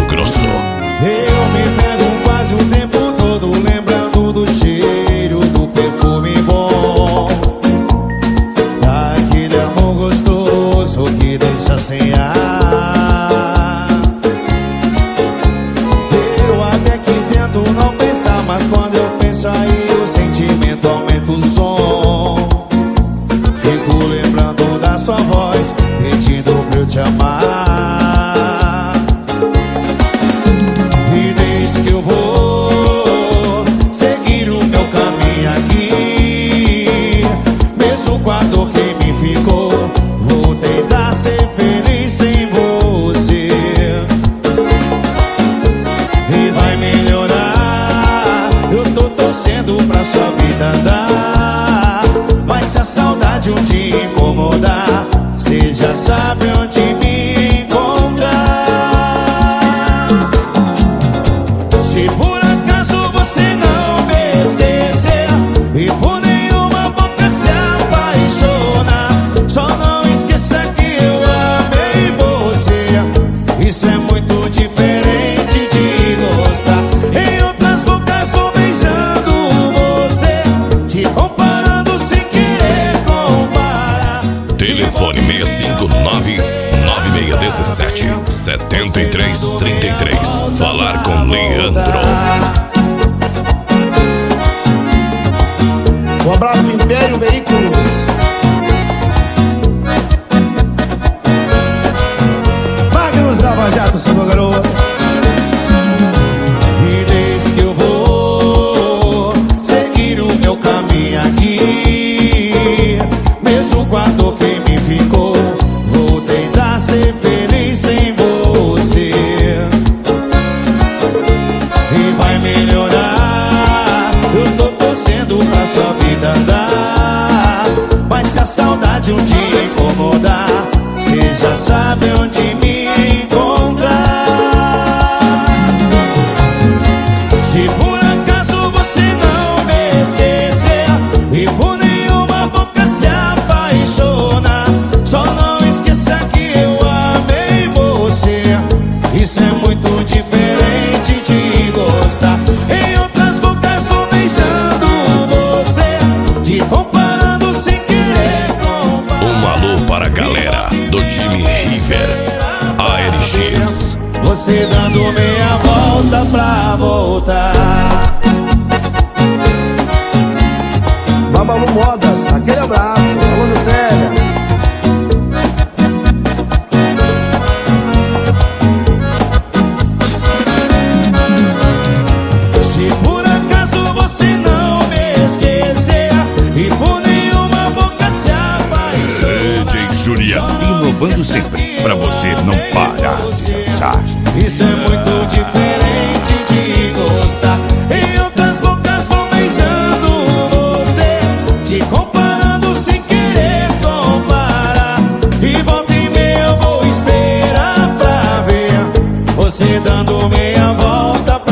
Grosso. Eu me pego quase o tempo todo lembrando do cheiro do perfume bom, daquele amor gostoso que deixa sem ar. Eu até que tento não pensar, mas quando eu penso aí o sentimento aumenta o som. Fico lembrando da sua voz, pedindo pra eu te amar. E desde que eu vou seguir o meu caminho aqui, mesmo com a dor que me ficou, vou tentar ser feliz sem você. E vai melhorar, eu tô torcendo pra sua vida andar. Mas se a saudade um dia incomodar, cê já sabe onde me encontrar. Se por acaso você não me esquecer e por nenhuma boca se apaixonar, só não esqueça que eu amei você. Isso é muito diferente de gostar. Em outras bocas vou beijando você, te comparando sem querer comparar. Telefone 659-9617-7333. Falar com Leandro. Um abraço do Império Veículos. Magnus Lava Jato, seu garoto. E desde que eu vou seguir o meu caminho aqui, mesmo com a dor que me ficou, vou tentar ser feliz sem você. E vai melhorar, eu tô torcendo pra sua vida andar. Mas se a saudade um dia incomodar, cê já sabe onde me encontrar. Se por acaso você não me esquecer e por nenhuma boca se apaixonar, só não esqueça que eu amei você. Isso é muito diferente de gostar. Em outras bocas vou beijando você, te comparando sem querer comparar. Um alô para a galera do time River ALX. Você dando meia volta pra voltar. Babalu Modas, aquele abraço. Falando sério. Se por acaso você não me esquecer e por nenhuma boca se apaixonar, DJ Júlia, inovando sempre pra você não parar de dançar. isso é muito diferente de gostar. Em outras bocas vou beijando você, te comparando sem querer comparar. E volta e meia eu vou esperar pra ver você dando meia volta pra